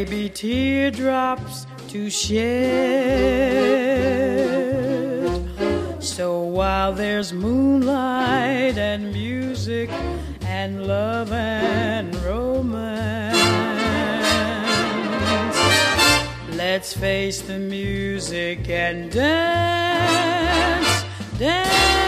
be teardrops to shed. So while there's moonlight and music and love and romance, let's face the music and dance, dance.